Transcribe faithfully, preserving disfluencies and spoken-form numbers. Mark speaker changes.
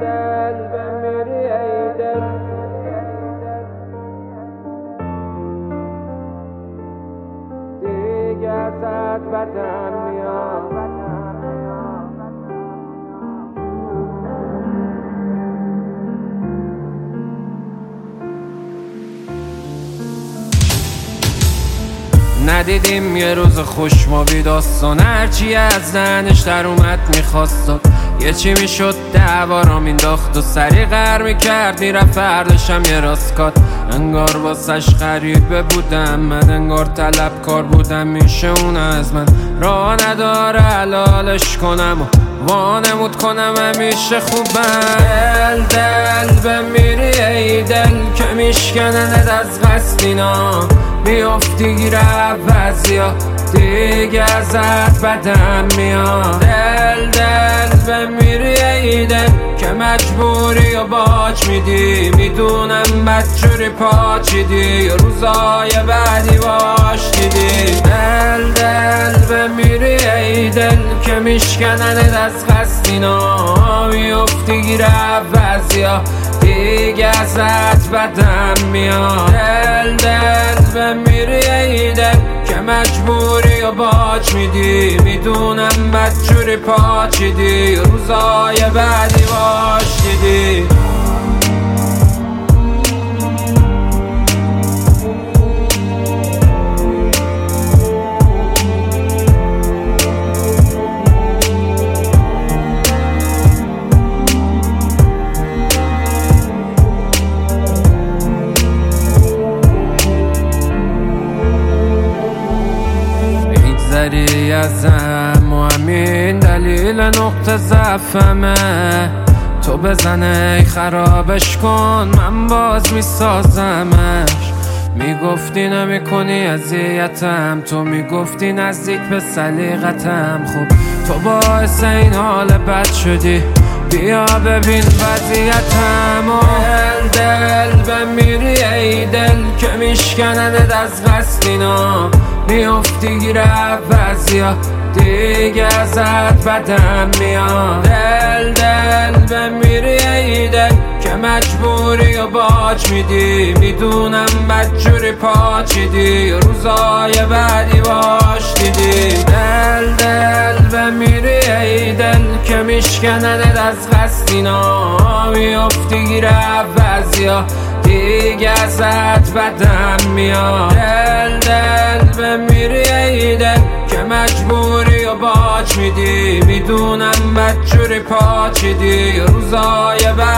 Speaker 1: دل بمیری ای دل دیگه ازت بدم میاد ندیدیم یه روز خوش ما بی داستان هرچی از دهنش در اومد میخواست یه چی میشد دعوا را مینداخت و سری غر میکرد میرفت فردشم یه راستکات انگار واسش غریبه بودم من انگار طلبکار بودم میشه اون از من راه نداره حلالش کنم و وانمود کنم همیشه خوبم دل دل بمیری ای دل که میشکنند از قصد اینا بیافتی گیر عوضی ها دیگه ازت بدم میاد دل دل بمیری ای دل که مجبوری و باج میدی میدونم بدجوری پاچیدی روزای بعدی باش دیدی دل دل بمیری ای دل که میشکنند از قصدینا میافتی گیر عوضی ها دیگه ازت بدم میاد دل دل بمیری ای دل که مجبوری و باج میدی میدونم بدجوری پاچیدی روزای بعدی باش دیدی میگذری ازم و همین دلیل نقطه ضعفمه تو بزنه خرابش کن من باز میسازمش میگفتی نمیکنی اذیتم تو میگفتی نزدیک به سلیقتم خب تو باعث این حال بد شدی بیا ببین وضعیتم و دل دل بمیری ای دل که میشکنند از قصدینا میافتی گیر عوضی ها دیگه ازت بدم میاد دل دل بمیری ای دل که مجبوری و باج میدی میدونم بدجوری پاچیدی روزای بعدی باش دیدی دل دل بمیری ای دل که میشکنند از قصدینا میافتی گیر عوضی ها دیگه ازت بدم میاد دل دل بمیری ای دل که مجبوری و باج میدی میدونم بدجوری پاچیدی روزای بعد